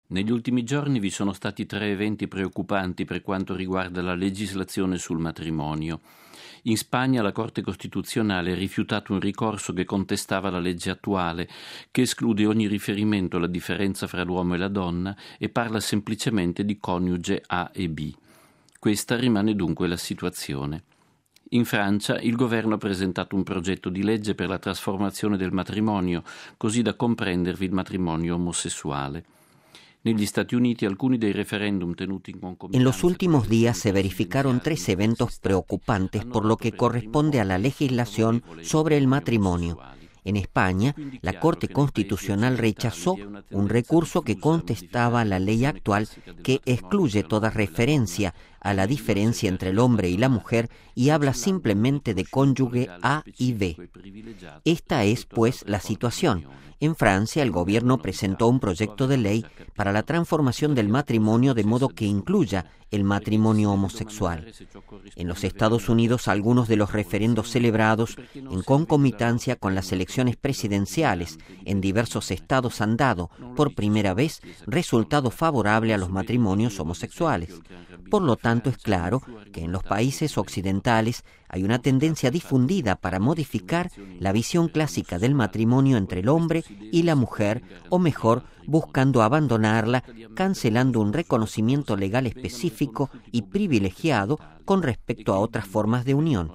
Negli ultimi giorni vi sono stati 3 eventi preoccupanti per quanto riguarda la legislazione sul matrimonio. In Spagna la Corte Costituzionale ha rifiutato un ricorso che contestava la legge attuale, che esclude ogni riferimento alla differenza fra l'uomo e la donna e parla semplicemente di coniuge A e B. Questa rimane dunque la situazione. In Francia il governo ha presentato un progetto di legge per la trasformazione del matrimonio, così da comprendervi il matrimonio omosessuale. Negli Stati Uniti algunos dei referéndum tenuti en concomitanza. En los últimos días se verificaron 3 eventos preocupantes por lo que corresponde a la legislación sobre el matrimonio. En España, la Corte Constitucional rechazó un recurso que contestaba la ley actual que excluye toda referencia a la diferencia entre el hombre y la mujer y habla simplemente de cónyuge A y B. Esta es, pues, la situación. En Francia, el gobierno presentó un proyecto de ley para la transformación del matrimonio de modo que incluya el matrimonio homosexual. En los Estados Unidos, algunos de los referendos celebrados en concomitancia con las elecciones presidenciales en diversos estados han dado, por primera vez, resultado favorable a los matrimonios homosexuales. Por lo tanto, es claro que en los países occidentales hay una tendencia difundida para modificar la visión clásica del matrimonio entre el hombre y la mujer, o mejor, buscando abandonarla, cancelando un reconocimiento legal específico y privilegiado con respecto a otras formas de unión.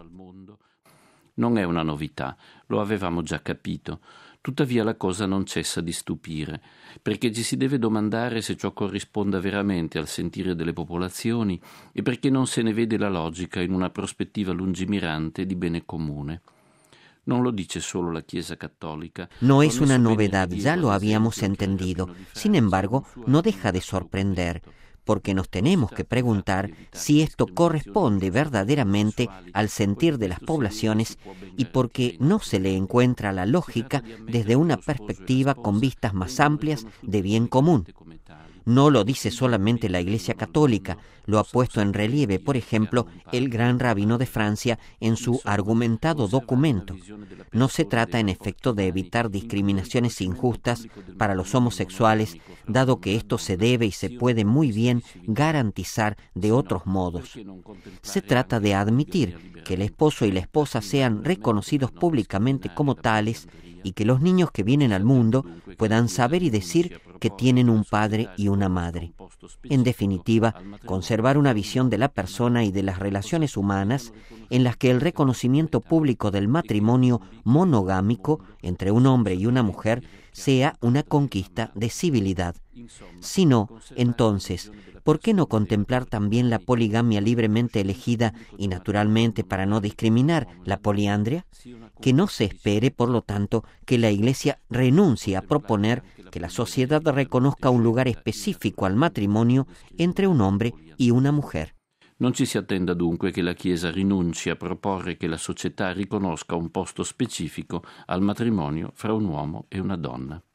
Non è una novità, lo avevamo già capito. Tuttavia la cosa non cessa di stupire, perché ci si deve domandare se ciò corrisponda veramente al sentire delle popolazioni e perché non se ne vede la logica in una prospettiva lungimirante di bene comune. Non lo dice solo la Chiesa Católica. No es una novedad, ya lo habíamos entendido. Sin embargo, no deja de sorprender, porque nos tenemos que preguntar si esto corresponde verdaderamente al sentir de las poblaciones y porque no se le encuentra la lógica desde una perspectiva con vistas más amplias de bien común. No lo dice solamente la Iglesia Católica, lo ha puesto en relieve, por ejemplo, el gran rabino de Francia en su argumentado documento. No se trata, en efecto, de evitar discriminaciones injustas para los homosexuales, dado que esto se debe y se puede muy bien garantizar de otros modos. Se trata de admitir que el esposo y la esposa sean reconocidos públicamente como tales y que los niños que vienen al mundo puedan saber y decir que tienen un padre y una madre. En definitiva, conservar una visión de la persona y de las relaciones humanas en las que el reconocimiento público del matrimonio monogámico entre un hombre y una mujer sea una conquista de civilidad. Si no, entonces, ¿por qué no contemplar también la poligamia libremente elegida y naturalmente para no discriminar la poliandria? Que no se espere, por lo tanto, que la Iglesia renuncie a proponer que la sociedad reconozca un lugar específico al matrimonio entre un hombre y una mujer. Non ci si attenda dunque che la Chiesa rinunci a proporre che la società riconosca un posto specifico al matrimonio fra un uomo e una donna.